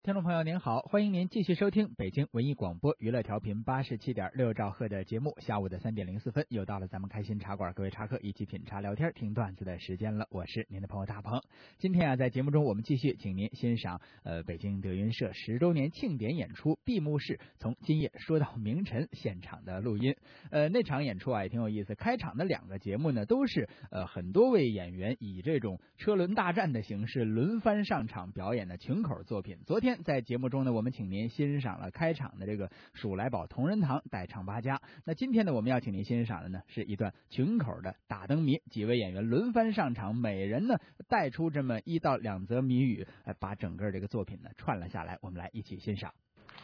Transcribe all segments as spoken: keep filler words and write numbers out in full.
听众朋友您好，欢迎您继续收听北京文艺广播娱乐调频八十七点六兆赫的节目。下午的三点零四分，又到了咱们开心茶馆各位茶客一起品茶聊天听段子的时间了。我是您的朋友大鹏。今天啊，在节目中我们继续请您欣赏呃北京德云社十周年庆典演出闭幕式从今夜说到明晨现场的录音。呃，那场演出啊也挺有意思。开场的两个节目呢，都是呃很多位演员以这种车轮大战的形式轮番上场表演的群口作品。昨天在节目中呢，我们请您欣赏了开场的这个数来宝同仁堂代唱八家。那今天呢，我们要请您欣赏的呢是一段群口的打灯谜，几位演员轮番上场，每人呢带出这么一到两则谜语，呃，把整个这个作品呢串了下来，我们来一起欣赏。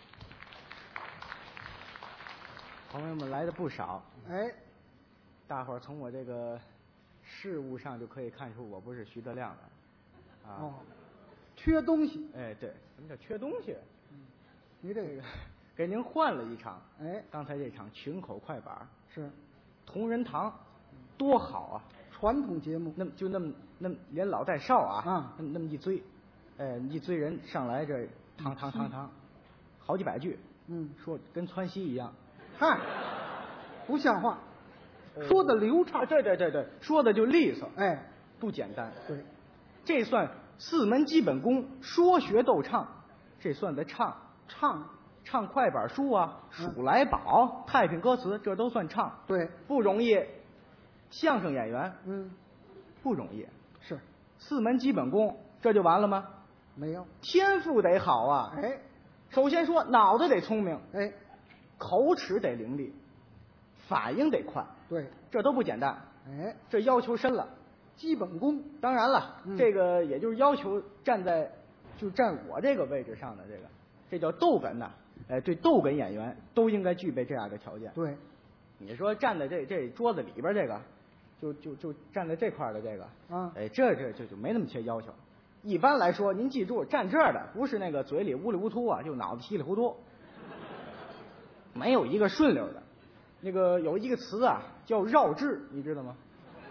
朋友们来的不少， 哎， 大伙儿从我这个事物上就可以看出我不是徐德亮的啊。 哦，缺东西。 哎，对，什么叫缺东西？ 嗯，你这个给您换了一场。 哎， 刚才这场群口快板是同仁堂，多好啊！ 传统节目， 那么就那么那么连老带少啊， 啊， 那么那么一堆，哎，一堆人上来这堂堂堂堂，好几百句， 嗯， 说跟窜稀一样， 嗨，不像话，说的流畅， 对对对对，说的就利索， 哎， 不简单， 对， 这算四门基本功，说学逗唱，这算在唱唱唱快板书啊，数来宝、太平歌词，这都算唱， 对， 不容易。相声演员， 嗯， 不容易， 是四门基本功，这就完了吗？ 没有， 天赋得好啊， 哎， 首先说脑子得聪明， 哎， 口齿得伶俐，反应得快， 对， 这都不简单， 哎， 这要求深了。 基本功， 当然了， 嗯、 这个也就是要求站在就站我这个位置上的这个，这叫逗哏呐。哎，对，逗哏演员都应该具备这样的条件。 对， 你说站在这这桌子里边这个，就就就站在这块的这个， 啊， 哎，这这这就没那么些要求。一般来说，您记住，站这儿的不是那个嘴里乌里乌突啊，就脑子稀里糊涂，没有一个顺溜的。那个有一个词啊，叫绕智，你知道吗？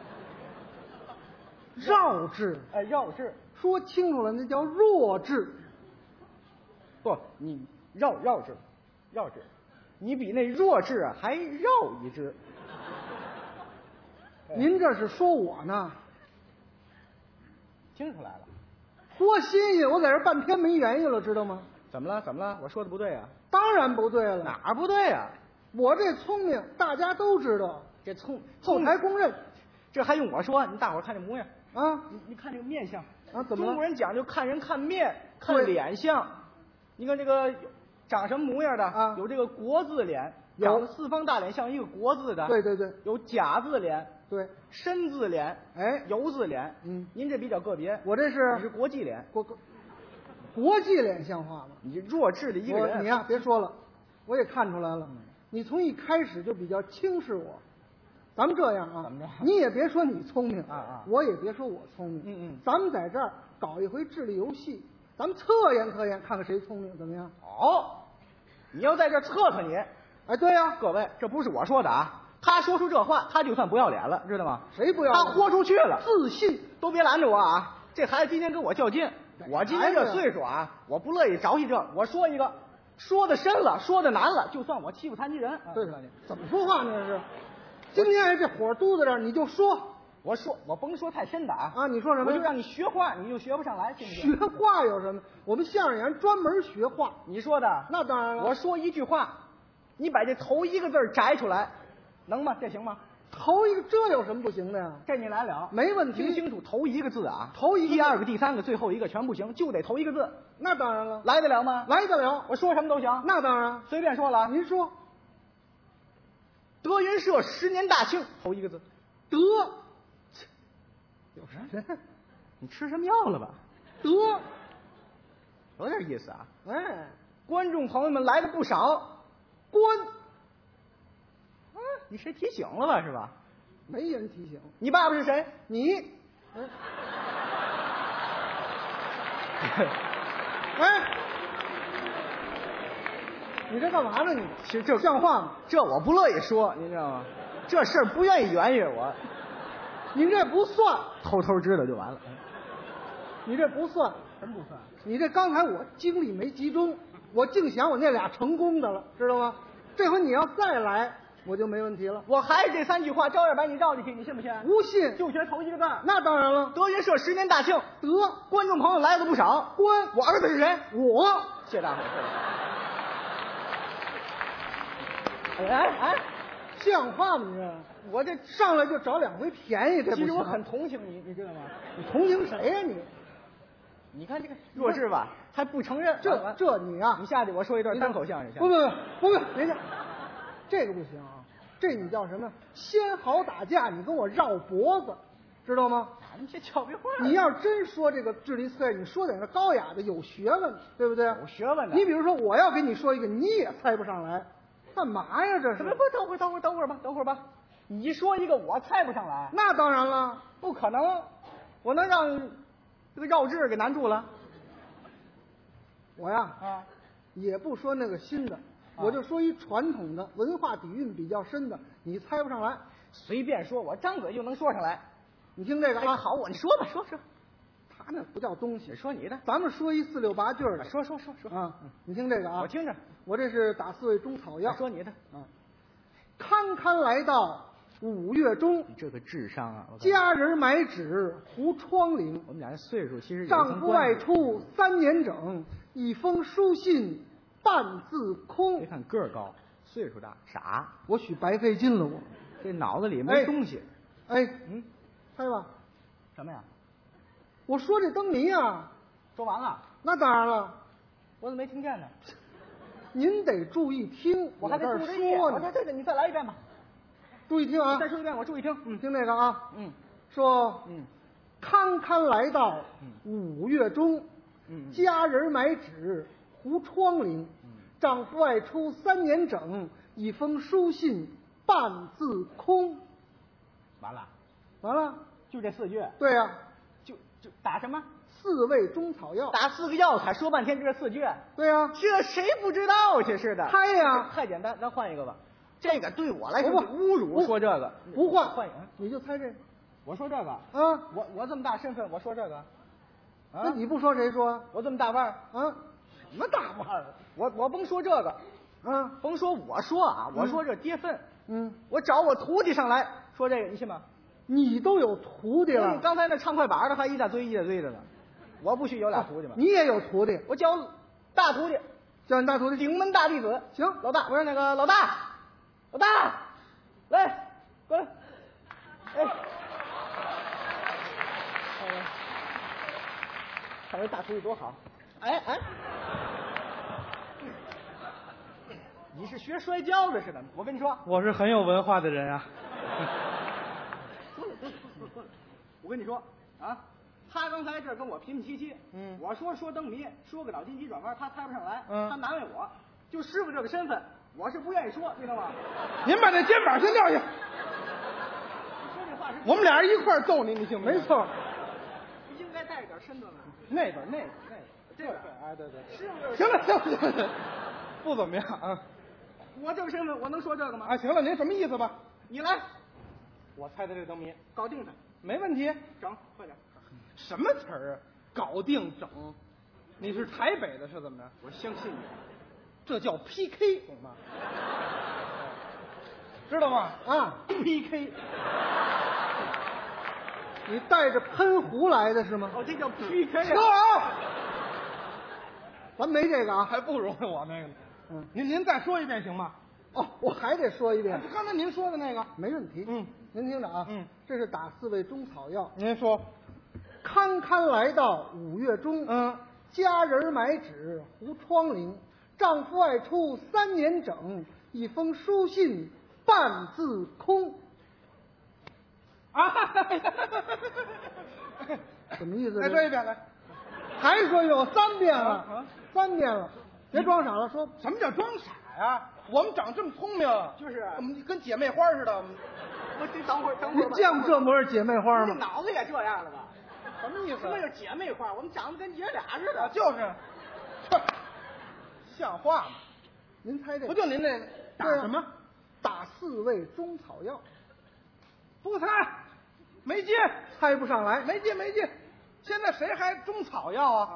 绕智， 哎，绕智， 说清楚了，那叫弱智。 不，你绕绕智，绕智，你比那弱智啊还绕一智。 您这是说我呢？ 听出来了， 多新鲜！我在这半天没原因了，知道吗？ 怎么了？怎么了？我说的不对啊？ 当然不对了。 哪儿不对啊？ 我这聪明，大家都知道， 这聪后台公认。 这还用我说？你大伙儿看这模样啊！ 你你看这个面相啊，怎么了？ 中国人讲究看人看面，看脸相。你看这个长什么模样的啊？ 有这个国字脸，长得四方大脸，像一个国字的。 对对对。 有甲字脸， 对， 申字脸， 哎， 酉字脸。 嗯， 您这比较个别， 我这是你是国际脸， 国国际脸像话吗？ 你弱智的一个人。 你呀、啊，别说了，我也看出来了，嗯、你从一开始就比较轻视我。咱们这样啊， 怎么着？ 你也别说你聪明啊啊， 我也别说我聪明， 嗯嗯， 咱们在这儿搞一回智力游戏，咱们测验测验，看看谁聪明，怎么样？ 哦，你要在这测测你？ 哎，对呀、 啊，各位，这不是我说的啊，他说出这话，他就算不要脸了，知道吗？ 谁不要脸？ 他豁出去了， 自信， 都别拦着我啊！这孩子今天跟我较劲，我今年这岁数啊，我不乐意着急这。我说一个，说的深了，说的难了，就算我欺负残疾人。 对了，你怎么说话呢？这是。今天这火嘟在这儿，你就说， 我说我甭说太深的啊啊！你说什么？ 我就让你学话，你就学不上来，信不信？学话有什么？我们相声演员专门学话。 你说的？ 那当然了。 我说一句话，你把这头一个字摘出来，能吗？这行吗？ 头一个这有什么不行的呀？ 这你来了， 没问题。 听清楚，头一个字啊， 头一个， 第二个、第三个、最后一个全不行，就得头一个字。 那当然了， 来得了吗？ 来得了， 我说什么都行。 那当然， 随便说了。 您说。 德云社十年大庆，头一个字， 德， 有什么？你吃什么药了吧？ 德， 有点意思啊。 哎， 观众朋友们来的不少， 观， 啊，你谁提醒了吧？是吧？ 没人提醒。 你爸爸是谁？ 你，哎，哎。你这干嘛呢？你其实这像话吗？ 这我不乐意说，您知道吗？这事儿不愿意圆圆我。 您这不算， 偷偷知道就完了。 你这不算， 什么不算？ 你这刚才我精力没集中，我净想我那俩成功的了，知道吗？这回你要再来，我就没问题了。 我还是这三句话，照样把你绕进去，你信不信？ 不信就学头一个字。 那当然了。 德云社十年大庆， 得， 观众朋友来了不少。 关我儿子是谁？ 我谢大伙，谢大伙。哎哎， 像话吗你？我这上来就找两回便宜，这不行。 其实我很同情你，你知道吗？ 你同情谁呀、你？ 你看这个弱智吧，还不承认。 这这你啊， 你下去我说一段单口相声。 不不不不不，别介，这个不行啊。这你叫什么？先好打架，你跟我绕脖子，知道吗？ 你这俏皮话。 你要真说这个智力测验，你说点个高雅的、有学问，对不对？ 有学问的。 你比如说，我要给你说一个，你也猜不上来，干嘛呀？这是？ 不不，等会儿等会儿等会儿吧，等会儿吧。你说一个，我猜不上来。 那当然了， 不可能，我能让这个绕智给难住了。 我呀啊， 也不说那个新的，啊、我就说一传统的，文化底蕴比较深的，你猜不上来， 随便说，我张嘴就能说上来。 你听这个啊， 好，我你说吧，说说。 他那不叫东西， 说你的， 咱们说一四六八句的， 说说说说啊，你听这个啊， 我听着， 我这是打四味中草药。 说你的啊，堪堪来到五月中， 你这个智商啊！ 佳人买纸糊窗棂。 我们俩这岁数其实丈夫外出三年整，一封书信半字空。 别看个儿高，岁数大，傻。 我许白费劲了，我这脑子里没东西。 哎，哎嗯，猜吧。 什么呀？ 我说这灯谜啊。 说完了。 那当然了。 我怎么没听见呢？ 您得注意听， 我还得注意说呢。 对对对，你再来一遍吧。 注意听啊！ 再说一遍，我注意听。 嗯，听这个啊。 嗯， 说， 嗯， 堪堪来到五月中， 嗯， 佳人买纸糊窗棂，嗯，丈夫外出三年整，一封书信半字空。 完了， 完了， 就这四句。 对呀、啊， 就就打什么？ 四味中草药。 打四个药材，说半天就这四句。 对呀、啊， 这谁不知道？这是的。 猜呀， 太简单，咱换一个吧。这个对我来说不侮辱，说这个不换换， 你就猜这个。 我说这个啊， 我我这么大身份，我说这个， 啊，那你不说谁说？ 我这么大腕儿啊， 什么大腕儿？我我甭说这个， 啊， 甭说我说啊，我说这跌份， 嗯， 我找我徒弟上来说这个，你信吗？ 你都有徒弟了， 你刚才那唱快板的还一大堆一大堆的呢，我不许有俩徒弟吗？ 你也有徒弟， 我教大徒弟， 叫你大徒弟， 顶门大弟子。 行， 老大，我说那个老大。老大，来，过来，哎，看这大徒弟多好，哎哎，你是学摔跤的似的，我跟你说， 我是很有文化的人啊。 我跟你说啊，他刚才这跟我平平齐齐，嗯，我说说灯谜，说个脑筋急转弯，他猜不上来，嗯，他难为我，就师傅这个身份。我是不愿意说，知道吗？ 您把那肩膀先撂下。 说这话是， 我们俩人一块儿揍你，你信不信？ 没错。 应该带着点身段。 那边那个那个， 这个， 哎对对。 师傅， 行了行了行了，不怎么样啊。 我这个身份，我能说这个吗？ 啊，行了，您什么意思吧？ 你来， 我猜的这灯谜， 搞定他， 没问题。 整，快点。 什么词儿啊？搞定整？你是台北的，是怎么着？ 我相信你。 这叫 P K， 懂吗？知道吗？ 啊 ，P K， 你带着喷壶来的是吗？ 哦，这叫 P K 哥啊！ 啊， 咱没这个啊， 还不如我那个呢。 嗯， 您您再说一遍行吗？ 哦，我还得说一遍。 刚才您说的那个， 没问题。 嗯， 您听着啊， 嗯， 这是打四味中草药。 您说， 堪堪来到五月中， 嗯， 佳人买纸糊窗棂。丈夫外出三年整，一封书信半字空。 啊， 什么意思？ 再说一遍来。 还说有三遍了， 啊啊三遍了，别装傻了。说什么叫装傻呀？我们长这么聪明， 就是我们跟姐妹花似的。 我得等会儿，等会你儿吧。 见过这模样姐妹花你吗？ 脑子也这样了吧？ 什么意思？ 什么叫姐妹花？我们长得跟姐俩似的。 啊，就是，这像话吗？ 您猜这不就您那打对啊什么？ 打四味中草药， 不猜，没劲， 猜不上来。 没劲，没劲。现在谁还中草药啊？ 啊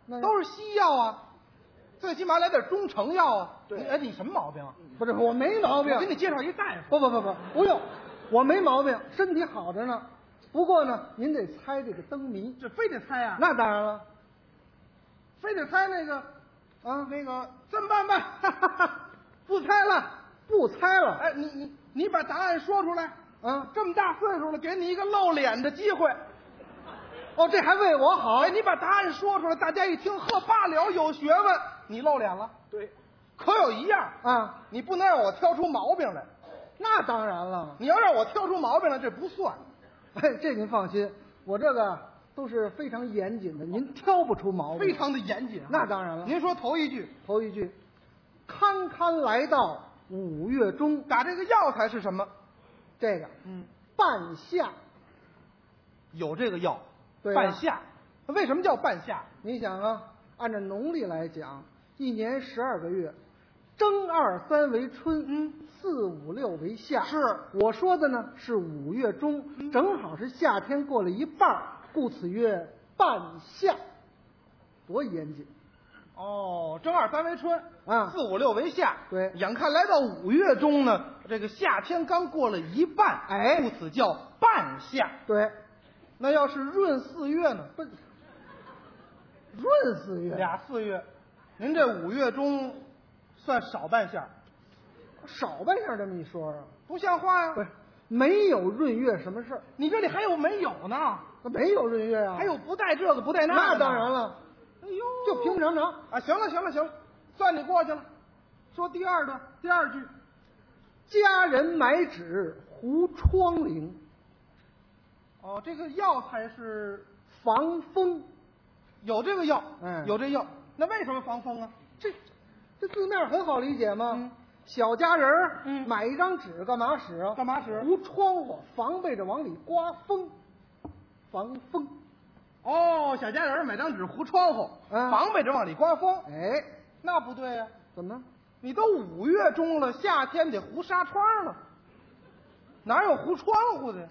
那都是西药啊，最起码来点中成药啊。 对你哎，你什么毛病？ 不是我没毛病我，给你介绍一大夫。 不不不不不用，我没毛病，身体好着呢。不过呢，您得猜这个灯谜。 这非得猜啊？ 那当然了， 非得猜那个啊， 那个这么办吧？不猜了。 不猜了， 哎，你你你把答案说出来。 啊， 这么大岁数了，给你一个露脸的机会。 哦，这还为我好哎，你把答案说出来，大家一听，呵，罢了，有学问。你露脸了。 对， 可有一样， 啊， 你不能让我挑出毛病来。 那当然了， 你要让我挑出毛病来，这不算。 哎，这您放心，我这个都是非常严谨的，您挑不出毛病。 非常的严谨啊。 那当然了。 您说头一句， 头一句，堪堪来到五月中， 打这个药材是什么？ 这个嗯， 半夏。 有这个药， 对啊半夏。为什么叫半夏？ 你想啊，按照农历来讲，一年十二个月，正二三为春， 嗯， 四五六为夏。 是我说的呢是五月中， 嗯正好是夏天过了一半儿，故此曰半夏，多严谨哦，正二三为春啊！ 四五六为夏。 对眼看来到五月中呢，这个夏天刚过了一半， 哎故此叫半夏。 对， 那要是闰四月呢？ 不，闰四月俩四月，您这五月中算少半夏， 少半下这么一说啊， 不像话呀、 不是没有闰月什么事儿， 你这里还有没有呢？ 没有闰月啊， 还有不带这个不带那个那的当然了， 哎呦， 就平平常常。 啊！行了行了行了，算你过去了。说第二段第二句， 家人买纸糊窗棂， 哦，这个药材是防风。 有这个药， 嗯有这药。那为什么防风啊？ 这这字面很好理解吗？ 嗯小家人儿嗯买一张纸干嘛使啊？ 干嘛使糊窗户，防备着往里刮风，防风。 哦，小家人买张纸糊窗户， 嗯防备着往里刮风。 哎， 那不对呀、 怎么？ 你都五月中了，夏天得糊纱窗了，哪有糊窗户的呀？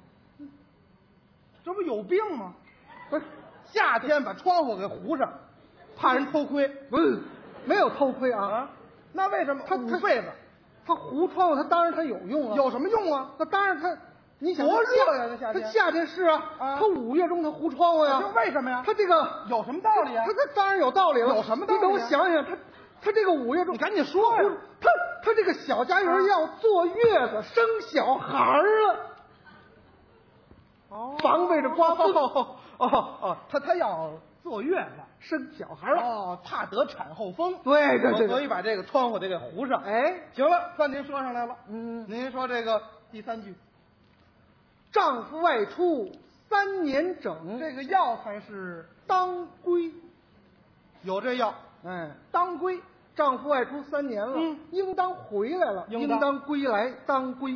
这不有病吗？ 不是， 夏天把窗户给糊上，怕人偷窥不是，没有偷窥啊。 啊？那为什么？ 他他捂被子他糊窗户，他当然他有用啊。 有什么用啊？ 那当然他，你想多他夏热呀这夏天他夏天是啊， 啊他五月中他糊窗户呀。 这为什么呀？ 他这个有什么道理啊他？他当然有道理了。 有什么道理啊你等我想想，他他这个五月中， 你赶紧说呀他他这个小家人要坐月子生小孩儿啊， 哦防备着刮风哦哦哦，他他要坐月子。 生小孩儿了。 哦，怕得产后风， 对对对对， 所以把这个窗户得给糊上。 哎， 行了，算您说上来了。 嗯， 您说这个第三句， 丈夫外出三年整， 这个药材是当归。 有这药， 哎， 当归。 丈夫外出三年了， 嗯应当回来了， 应当当归来当归。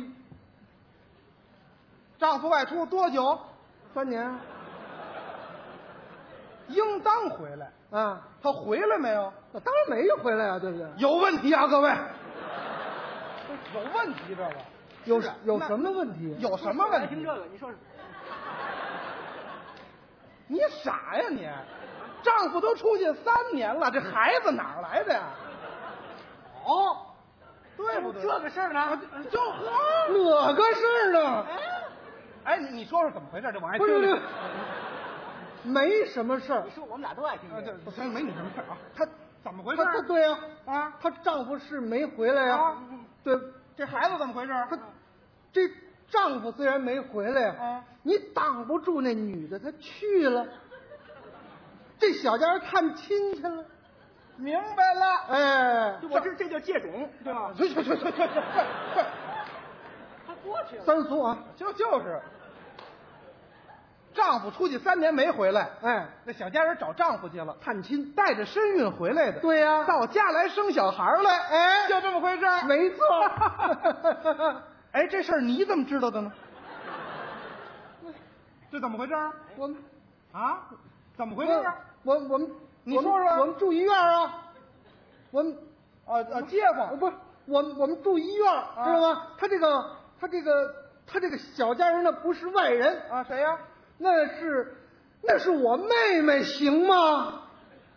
丈夫外出多久？ 三年应当回来。 啊， 他回来没有？ 那当然没有回来啊，对不对？ 有问题啊，各位。有问题，这个有是啊那有什么问题？ 有什么问题？ 听这个，你说说。 你傻呀你！丈夫都出去三年了，这孩子哪儿来的呀？哦，对不对？ 这个事儿呢？ 就呵， 哪个事儿呢？ 哎，你你说说怎么回事？这我爱不是不是听听。， 没什么事儿你。说我们俩都爱听啊， 这个。 这咱没你什么事儿啊？他怎么回事他？他对呀、 啊， 她丈夫是没回来呀、 啊对， 这孩子怎么回事？ 她这丈夫虽然没回来呀、 啊你挡不住那女的，她去了，这小家人探亲去了， 明白了。 哎， 我这这叫借种，对吧？ 去去去去去去！ 他过去了。 三俗啊， 就就是，丈夫出去三年没回来， 哎， 那小家人找丈夫去了， 探亲， 带着身孕回来的。 对呀、 到家来生小孩来， 哎就这么回事儿。 没错， 哎，这事儿你怎么知道的呢？这怎么回事儿我们啊？怎么回事儿啊？ 我我们我们你说说我们住医院啊，我们啊啊，街坊不是我们我们住医院，知道吗？他这个他这个他这个小家人呢不是外人， 啊，谁呀？ 那是那是我妹妹，行吗？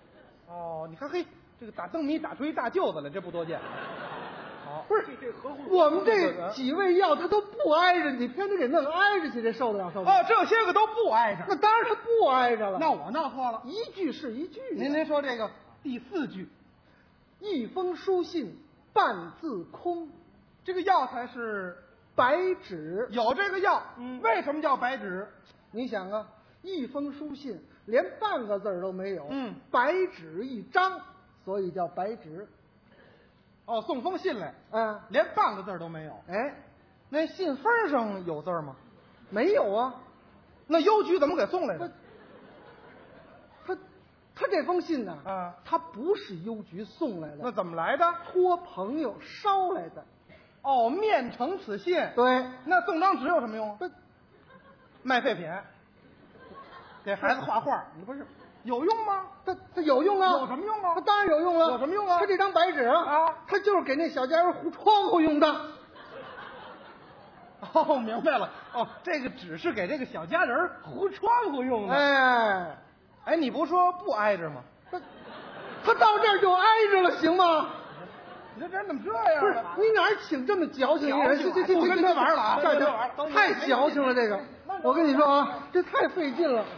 好，你看嘿，这个打灯谜打出一大舅子来，这不多见。好， 不是这合乎我们这几味药它都不挨着，你偏得给弄挨着去，这受得了受不了？ 哦，这些个都不挨着。 那当然它不挨着了。 那我闹错了。 一句是一句。 您您说这个第四句， 一封书信半字空， 这个药材是白纸。 有这个药， 嗯为什么叫白纸？ 你想啊，一封书信连半个字儿都没有， 嗯， 白纸一张，所以叫白纸。 哦，送封信来， 啊， 连半个字儿都没有。 哎， 那信封上有字儿吗？ 没有啊。 那邮局怎么给送来的？ 他他这封信呢， 啊， 他不是邮局送来的， 那怎么来的？ 托朋友捎来的。 哦，面呈此信。 对， 那送张纸有什么用？ 不， 卖废品，给孩子画画，你不是有用吗？ 他他有用啊？ 有什么用啊他当然有用了。 有什么用啊他这张白纸啊， 啊他就是给那小家人糊窗户用的。 哦，明白了。哦，这个纸是给这个小家人糊窗户用的。 哎， 哎，你不说不挨着吗？ 他他到这儿就挨着了，行吗？ 你这人怎么这样啊？ 不是，你哪儿请这么矫情的人？ 矫情这这这不跟他玩了啊这不跟他玩了这太矫情了，这个。我跟你说啊，这太费劲了。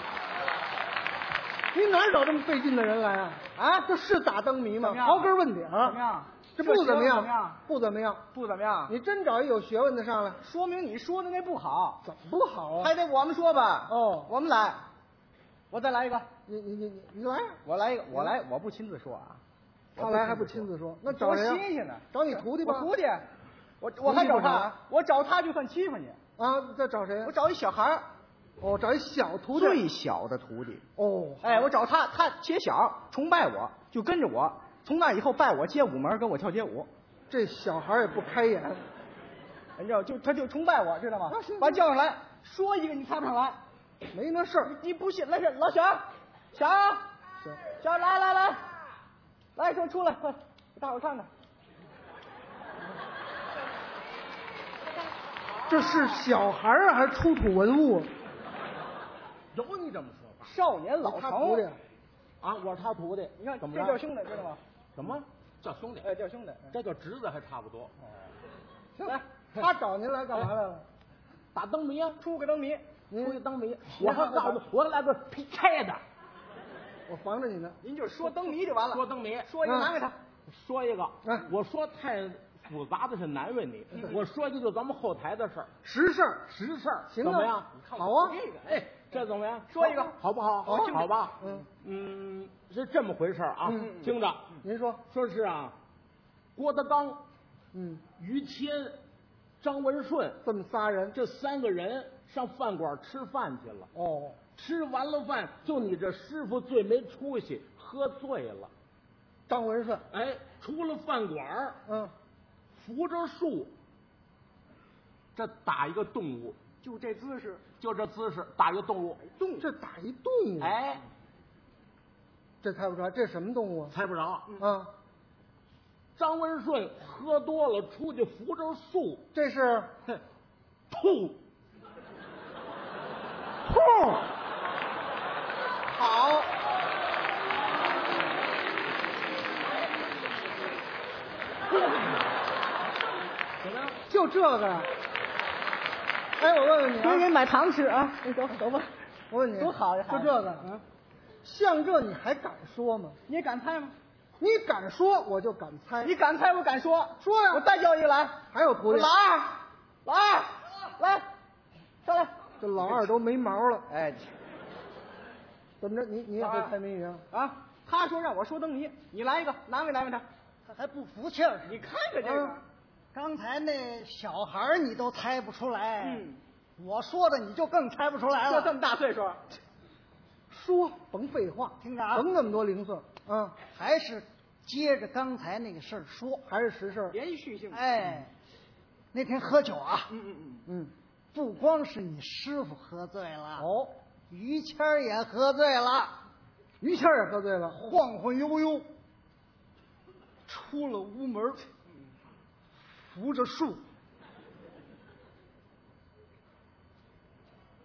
你哪儿找这么费劲的人来啊？啊，这是打灯谜吗？ 怎么样刨根问底儿。 怎么样？ 这不怎么样， 这学问怎么样不怎么样。 不怎么样？ 你真找一有学问的上来， 说明你说的那不好， 怎么不好啊？ 还得我们说吧。 哦我们来，我再来一个， 你你你你你来， 我来一个，我来，我不亲自说啊。 他来还不亲自说，那找多谁啊？ 新鲜呢！ 找你徒弟吧。 我徒弟，我我还找他徒弟不找， 我找他就算欺负你。 啊，再找谁啊我？找一小孩儿， 哦，找一小徒弟。 最小的徒弟。 哦， 哎，我找他，他且小，崇拜我，就跟着我。从那以后拜我街舞门，跟我跳街舞。 这小孩也不开眼。 你知道，就他就崇拜我，知道吗啊行？ 把他叫上来，说一个你猜不上来。 没那事儿。 你不信？来，这老小，小行， 小，来来来，来，说出来，快，给大伙看看。 这是小孩啊，还是出土文物啊？ 有你这么说法少年老他徒弟成， 啊？我是他徒弟， 你看怎么着？ 这叫兄弟，知道吗？ 什么叫兄弟？ 哎，叫兄弟。 这叫侄子还差不多。 行，他找您来干嘛来了？ 打灯谜啊， 出个灯谜， 出一灯谜。 您我还告诉我来个劈柴的， 我防着你呢。 您就说灯谜就完了。 说灯谜， 说一个难为他。 说一个嗯。 我说太复杂的是难为你，我说一个就咱们后台的事儿， 实事儿。 实事儿， 行啊怎么样？ 好啊这个，哎，这怎么样？ 说一个好不好？ 好好吧。 嗯嗯，是这么回事儿啊。 嗯听着， 您说。 说是啊，郭德纲、 嗯， 于谦、张文顺这么仨人。 这三个人上饭馆吃饭去了。 哦， 吃完了饭，就你这师傅最没出息，喝醉了。 张文顺。 哎，出了饭馆， 嗯， 扶着树，这打一个动物， 就这姿势， 就这姿势打一个动物， 动物，这打一动物。， 哎， 这猜不出来，这什么动物啊？ 猜不着。 啊， 张文顺喝多了，出去扶着树， 这是哼，吐， 兔。好。 怎么样？ 就这个呀？哎，我问问你啊， 给给买糖吃啊！你走走吧。 我问你， 多好呀就这个， 嗯， 像这你还敢说吗？ 你敢猜吗？ 你敢说，我就敢猜。 你敢猜，我敢说。 说呀我再叫一个来， 还有徒弟， 老二，老二，来，上来。 这老二都没毛了。 哎， 怎么着？你你也会猜谜语啊？ 啊，他说让我说灯谜，你来一个，难为难为他。 他还不服气儿。 你看看这个嗯， 刚才那小孩儿你都猜不出来， 嗯， 我说的你就更猜不出来了。 就这么大岁数， 说甭废话， 听着啊甭那么多零碎啊， 还是接着刚才那个事儿说。 还是实事。 连续性。 哎，那天喝酒啊， 嗯嗯嗯， 嗯， 不光是你师傅喝醉了， 哦， 于谦儿也喝醉了， 于谦儿也喝醉了。 晃晃悠悠出了屋门，扶着树，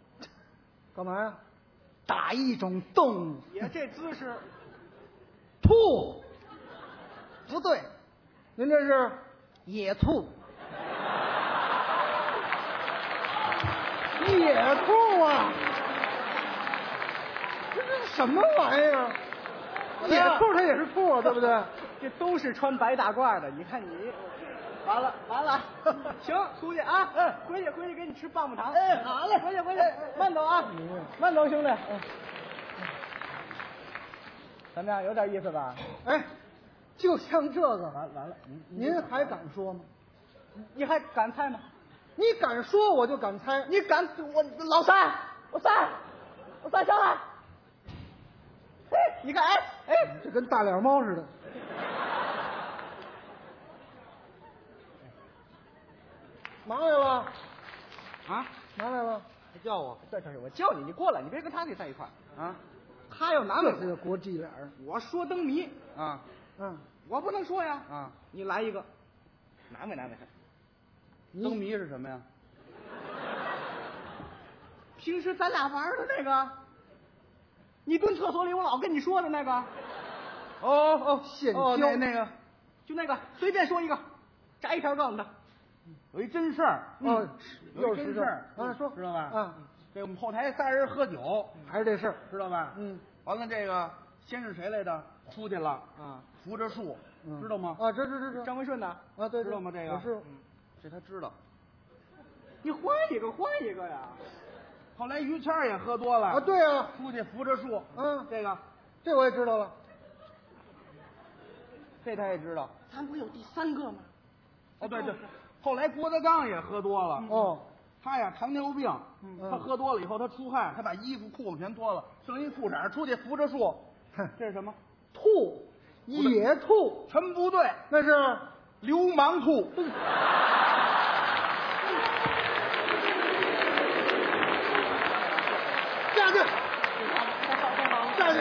干嘛呀？ 打一种动物， 也这姿势， 吐。 兔， 不对， 您这是野兔。 野兔啊！这这什么玩意儿？野兔它也是兔啊，对不对？ 这都是穿白大褂的，你看你，完了完了，行，出去啊，嗯，回去回去给你吃棒棒糖。 哎，好嘞， 回去回去，慢走啊，慢走，兄弟。怎么样，有点意思吧？ 哎，就像这个， 完完了， 您还敢说吗？ 你还敢猜吗？ 你敢说我就敢猜。 你敢我老三，我三，我三上来。哎，你看，哎哎， 这跟大脸猫似的。拿来了啊， 拿来了， 他叫我，这这是我叫你，你过来，你别跟他在一块儿啊。他要拿这是国际脸儿。 我说灯谜啊， 嗯， 我不能说呀啊， 你来一个，难为难为他。 灯谜是什么呀？ 平时咱俩玩的那个，你蹲厕所里我老跟你说的那个， 哦哦， 现哦， 教那那个就那个，随便说一个，摘一条告诉他。 有一真事儿， 哦， 有又是这一真事儿， 啊，说知道吧？ 啊， 这我们后台仨人喝酒， 还是这事儿。 知道吧？ 嗯， 完了这个先是谁来的？出去了啊， 扶着树， 嗯知道吗？ 啊，这这这这张文顺呢？ 啊，对， 知道吗？这个我是这他知道。 你换一个，换一个呀！ 后来于谦儿也喝多了啊，对啊， 出去扶着树， 嗯， 这个这我也知道了。 这他也知道。 咱不有第三个吗？ 哦，对对，后来郭德纲也喝多了， 哦， 他呀糖尿病， 嗯他喝多了以后他出汗，他把衣服裤子全脱了，剩一裤衩出去扶着树， 哼， 这是什么？ 兔，野兔， 全不对， 那是流氓兔。 下去，下去。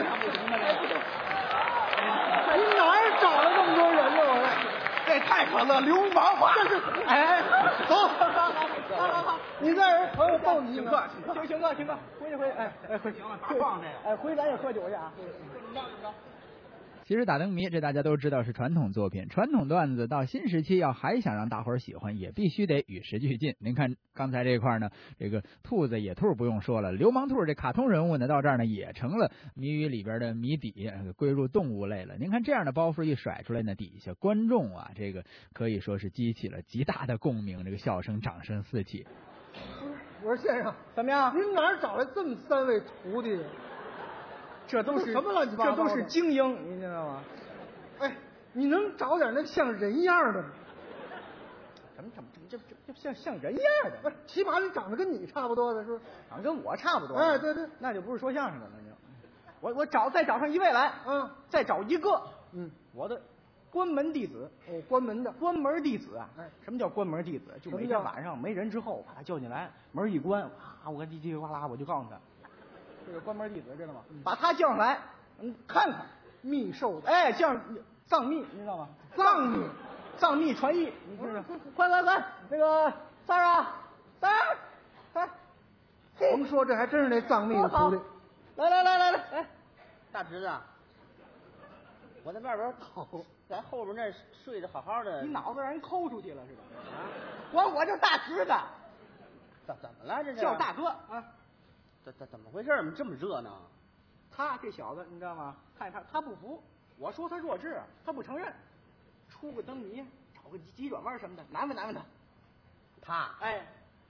你哪儿找了这么多人呢？我这太可乐，流氓化。 这是，哎，走，好好好，你在人朋友逗你请呢。 客请客行行哥行哥，回去回去，哎哎回去， 行了，打放这个。 哎回咱也喝酒去啊。 其实打灯谜这大家都知道是传统作品，传统段子到新时期要还想让大伙儿喜欢，也必须得与时俱进。您看刚才这块呢，这个兔子野兔不用说了，流氓兔这卡通人物呢到这儿呢也成了谜语里边的谜底，归入动物类了。您看这样的包袱一甩出来呢，底下观众啊，这个可以说是激起了极大的共鸣，这个笑声掌声四起。 我说先生， 怎么样？ 您哪儿找来这么三位徒弟？ 这都是什么乱七八糟的这都是精英，你知道吗？ 哎，你能找点那像人样的吗？ 怎么怎么怎么这这这像像人样的？ 不是，起码你长得跟你差不多的是吧？ 长得跟我差不多。 哎，对对， 那就不是说相声的，那就我我找再找上一位来， 嗯再找一个， 嗯， 我的关门弟子。 哦，关门的。 关门弟子啊， 哎， 什么叫关门弟子？就每天晚上没人之后，把他叫进来，门一关，啊，我叽叽哗啦，我就告诉他，这个关门弟子知道吗？把他叫上来，嗯，看看密授的。 哎，这样藏秘，你知道吗？ 藏秘， 藏秘传译，你知道？快快快，那个三儿啊，三儿，三儿， 甭说，这还真是那藏秘的徒弟。 来来来来来，哎， 大侄子，我在外边偷，在后边那睡得好好的。 你脑子让人抠出去了是吧？啊，管我叫大侄子， 怎怎么了？这是叫大哥啊。 怎怎怎么回事？怎么这么热闹？ 他这小子你知道吗？看他他不服，我说他弱智，他不承认，出个灯谜，找个急转弯什么的，难为难为他。 他哎，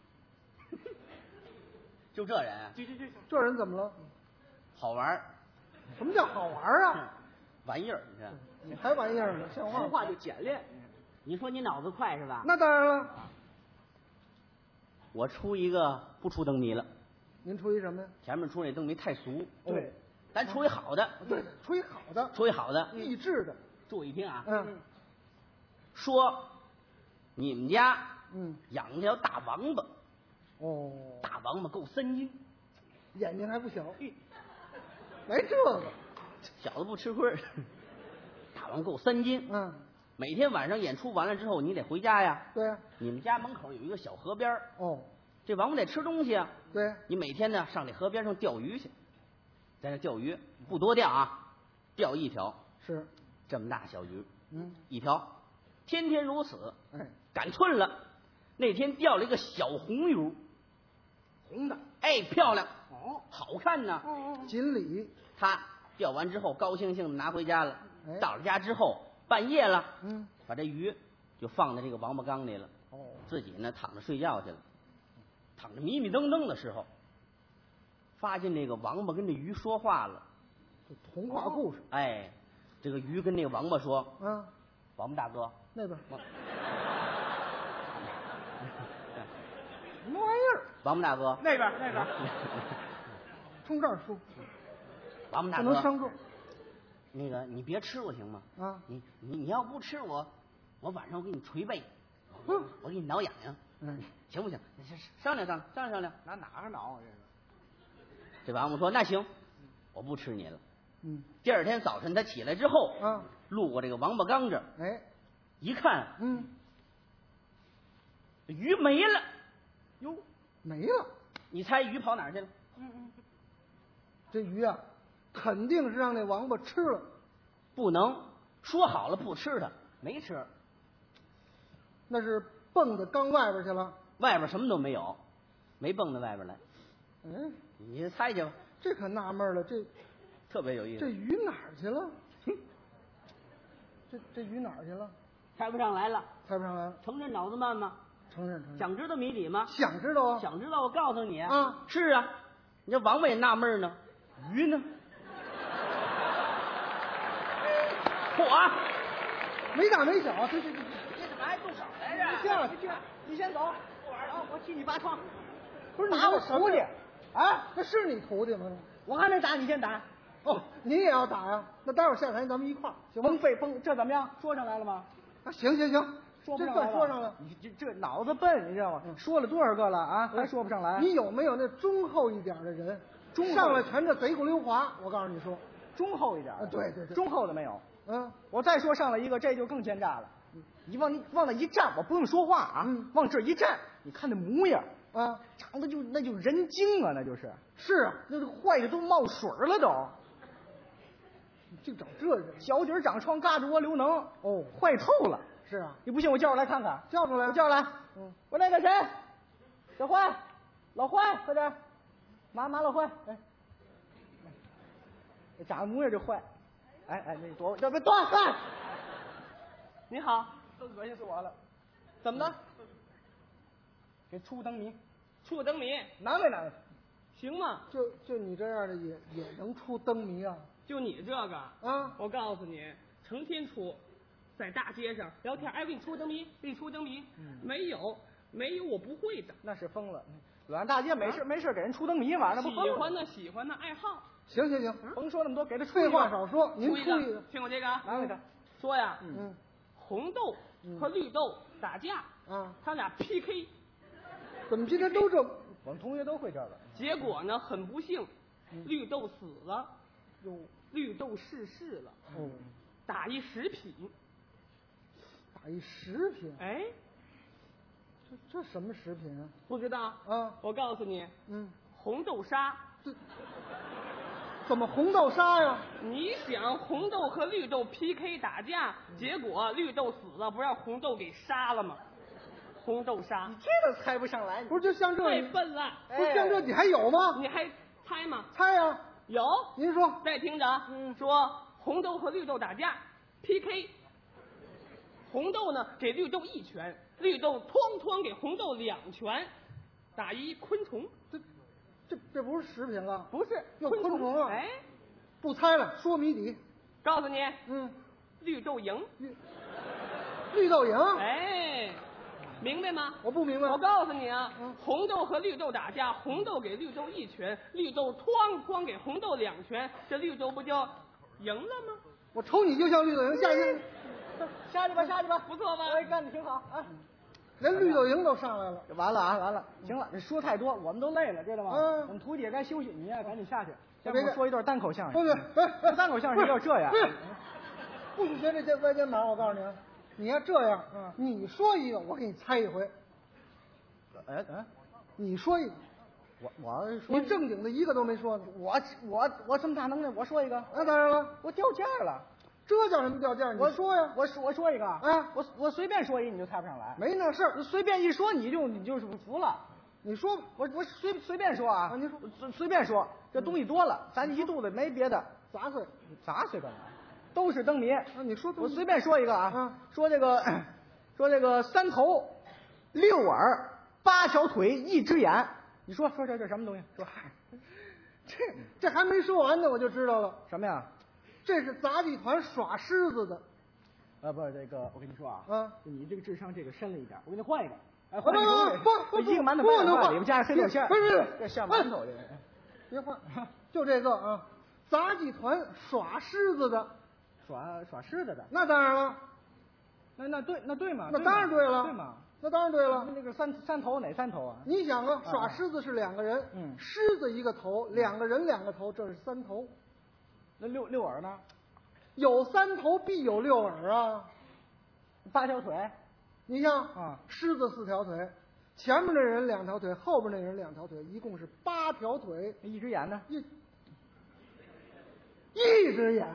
就这人， 这这这这人怎么了？ 好玩儿， 什么叫好玩啊？ 玩意儿，你这。 你还玩意儿呢？像话吗？ 说话就简练。 你说你脑子快是吧？ 那当然了。 我出一个不出灯谜了， 您出一什么呀？ 前面出那灯谜太俗， 对， 咱出一好的， 对，出一好的， 出一好的， 励志的。 注意听啊。 嗯说你们家嗯， 养条大王八， 哦， 大王八够三斤， 眼睛还不小。来这个， 小子不吃亏儿，大王够三斤。 嗯， 每天晚上演出完了之后，你得回家呀。 对呀。 你们家门口有一个小河边儿， 哦， 这王八得吃东西啊。 对， 你每天呢上这河边上钓鱼去，在那钓鱼不多钓啊，钓一条是， 这么大小鱼， 嗯， 一条，天天如此， 哎， 赶春了。那天钓了一个小红鱼， 红的， 哎，漂亮， 哦， 好看呐。 锦鲤， 他钓完之后，高兴兴的拿回家了。 哎到了家之后，半夜了， 嗯， 把这鱼就放在这个王八缸里了。 哦， 自己呢躺着睡觉去了。躺着迷迷瞪瞪的时候，发现这个王八跟这鱼说话了。 这童话故事， 哎，这个鱼跟那个王八说啊，：“ 王八大哥， 那边王什么玩意儿？ 王八大哥， 那边那边， 冲这儿说， 王八大哥， 不能伤众那个你别吃我行吗？ 啊。 你你你要不吃我，我晚上我给你捶背， 哼， 我给你挠痒痒， 嗯， 行不行？商量商量商量商量。 拿哪儿挠啊这个？ 这王八说：那行，我不吃你了。 嗯， 第二天早晨他起来之后， 啊， 路过这个王八缸这儿， 哎， 一看嗯， 鱼没了。 哟，没了。 你猜鱼跑哪儿去了？ 这鱼啊，肯定是让那王八吃了。 不能说好了不吃它，没吃， 那是蹦到缸外边去了。 外边什么都没有，没蹦到外边来。 嗯， 你猜去吧， 这可纳闷了，这特别有意思。 这鱼哪儿去了？这这鱼哪儿去了？ 猜不上来了， 猜不上来了。 承认脑子慢吗？ 承认承认。 想知道谜底吗？ 想知道啊？ 想知道，我告诉你啊是啊，你这王八也纳闷呢，鱼呢？嚯啊！ 没大没小，这这这这怎么还动手来着？ 这样， 你先走，我替你拔窗。 不是你打我徒弟啊？那是你徒弟吗？ 我还没打，你先打。 哦，你也要打呀？那待会儿下台咱们一块儿，行吗？ 甭费甭，这怎么样？说上来了吗？ 啊，行行行，这说不上来算说上了。 你这这脑子笨，你知道吗？说了多少个了啊？还说不上来？ 你有没有那忠厚一点的人？ 忠厚上来全这贼骨溜滑，我告诉你说， 忠厚一点。 啊对对对忠厚的没有。 嗯， 我再说上来一个，这就更奸诈了。你往往那一站，我不用说话啊， 嗯往这一站，你看那模样， 啊， 长得就那就人精啊，那就是， 是啊， 那都坏的都冒水了都。 你净找这人。 小底儿长疮，嘎吱窝流脓， 哦， 坏透了。 是啊， 你不信，我叫出来看看。 叫出来， 我叫出来。 嗯， 我那个谁，小坏，老坏，快点，马马老坏，哎，这长得模样就坏，哎哎，那多，这别多看。你好，都恶心死我了。怎么的？给出灯谜， 出灯谜难为难为。 行吗？ 就就你这样的也也能出灯谜啊？ 就你这个， 啊， 我告诉你，成天出，在大街上聊天，哎，我给你出灯谜，给你出灯谜， 嗯没有，没有，我不会的。 那是疯了。远大街没事没事给人出灯谜嘛，那不疯了？ 喜欢呢，喜欢呢，爱好。 行行行， 甭说那么多，给他出废一个话少说，您出一个出一个， 听我这个啊， 难为他。 说呀， 嗯红豆和绿豆打架， 啊， 他俩 P K， 怎么今天都这么？ 我们同学都会这个。 结果呢很不幸，绿豆死了， 哟， 绿豆逝世了， 哦， 打一食品， 打一食品， 哎， 这这什么食品啊？ 不知道， 啊， 我告诉你， 嗯， 红豆沙。 怎么红豆沙呀？ 你想红豆和绿豆 P K 打架，结果绿豆死了，不让红豆给杀了吗？红豆沙你，这都猜不上来， 不是，就像这， 太笨了， 不是像这你还有吗？ 你还猜吗？ 猜呀， 有， 您说， 再听着啊，说红豆和绿豆打架 P K，红豆呢给绿豆一拳，绿豆哐哐给红豆两拳，打一昆虫， 这这这不是食品了？ 不是有昆虫啊哎， 不猜了，说谜底。 告诉你， 嗯， 绿豆赢， 绿绿豆赢。 哎，明白吗？ 我不明白。 我告诉你啊， 嗯红豆和绿豆打架，红豆给绿豆一拳，绿豆哐哐给红豆两拳，这绿豆不就赢了吗？ 我瞅你就像绿豆赢，下去， 下去吧，下去吧， 不错吧？ 哎，干的挺好啊。 连绿豆赢都上来了。 完了啊，完了，行了，你说太多，我们都累了，知道吗？ 嗯我们徒弟也该休息，你呀赶紧下去。先别别给我说一段单口相不声。 不不， 单口相声要这样。 不许学这这歪肩膀，我告诉你啊，你要这样， 嗯你说一个，我给你猜一回； 哎哎， 你说一个， 我我说你正经的一个都没说呢。 我我我这么大能耐，我说一个， 那当然了， 我掉价了。 这叫什么掉价？你我说呀， 我说我说一个， 啊我我随便说一，你就猜不上来， 没那事儿。 随便一说你就你就是服了。 你说吧， 我我随随便说啊， 啊您说随随便说，这东西多了，咱一肚子没别的， 杂碎。 杂碎干嘛？都是灯谜。 啊，你说我随便说一个啊， 啊说这个说这个三头六耳八条腿一只眼，你说说这这什么东西？说这这还没说完呢，我就知道了， 什么呀？ 这是杂技团耍狮子的。 啊，不是这个，我跟你说啊， 啊， 你这个智商这个深了一点，我给你换一个。哎， 不不换一个不不不一个馒头不能换里边加上黑豆馅儿， 不是不是这像馒头这个。 别换，就这个啊，杂技团耍狮子的。 耍耍狮子的， 那当然了， 那那对那对嘛？ 那当然对了， 对嘛？ 那当然对了。 那个三三头哪三头啊？ 你想啊，耍狮子是两个人， 嗯狮子一个头，两个人两个头，这是三头。 那六六耳呢？ 有三头必有六耳啊！ 八条腿。 你像啊， 狮子四条腿，前面那人两条腿，后边那人两条腿，一共是八条腿。 一只眼呢？ 一一只眼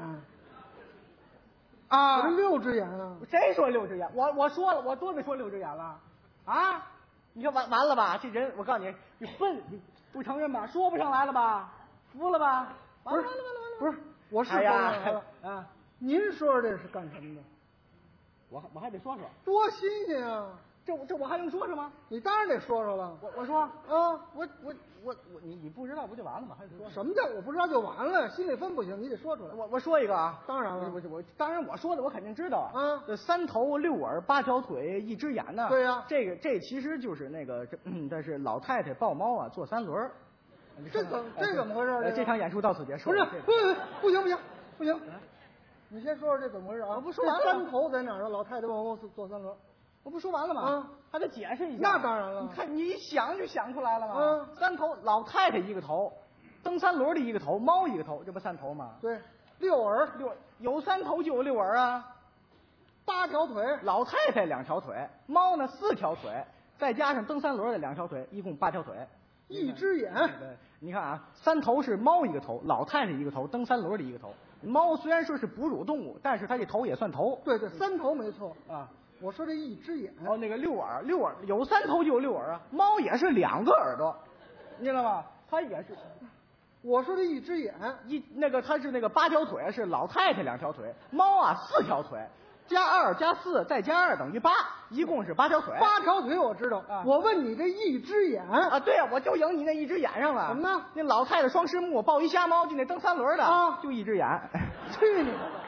啊我这六只眼啊！ 谁说六只眼？我我说了，我多没说六只眼了啊！你说完完了吧？这人，我告诉你，你笨，你不承认吧？说不上来了吧？服了吧？完了完了完了完了！ 不是，我是哎呀说上来了啊！ 您说说这是干什么的？ 我我还得说说， 多新鲜啊！ 这这我还用说说吗？ 你当然得说说了。 我我说啊， 我我我我你你不知道不就完了吗？还得说什么叫我不知道就完了？心里分不行，你得说出来。 我我说一个啊， 当然了我我当然我说的我肯定知道啊这三头六耳八条腿一只眼呢。 对呀这个这其实就是那个这嗯，这是老太太抱猫啊坐三轮儿。 这怎这怎么回事呃这个这场演出到此结束。 不是， 这个不是，不行不行不行，你先说说这怎么回事啊？ 我不说完了吗这三头在哪儿啊？老太太抱猫坐三轮。 我不说完了吗？ 啊， 还得解释一下。 那当然了你看你一想就想出来了嘛。 嗯三头老太太一个头，蹬三轮的一个头，猫一个头，这不三头吗？ 对，六耳六有三头就有六耳啊。 八条腿， 老太太两条腿，猫呢四条腿，再加上蹬三轮的两条腿，一共八条腿。 一只眼。 对，你看啊，三头是猫一个头，老太太一个头，蹬三轮的一个头。猫虽然说是哺乳动物，但是它这头也算头。 对对，三头没错。 啊， 我说这一只眼。 哦，那个六耳，六耳有三头就有六耳啊。猫也是两个耳朵，你知道吗？它也是我说这一只眼， 一那个它是那个八条腿，是老太太两条腿，猫啊四条腿，加二加四再加二等于八，一共是八条腿。 八条腿我知道。 啊我问你这一只眼啊，对呀、我就赢你那一只眼上了。 怎么呢？ 那老太太双狮目抱一瞎猫，就那蹬三轮的啊就一只眼。 去你的吧！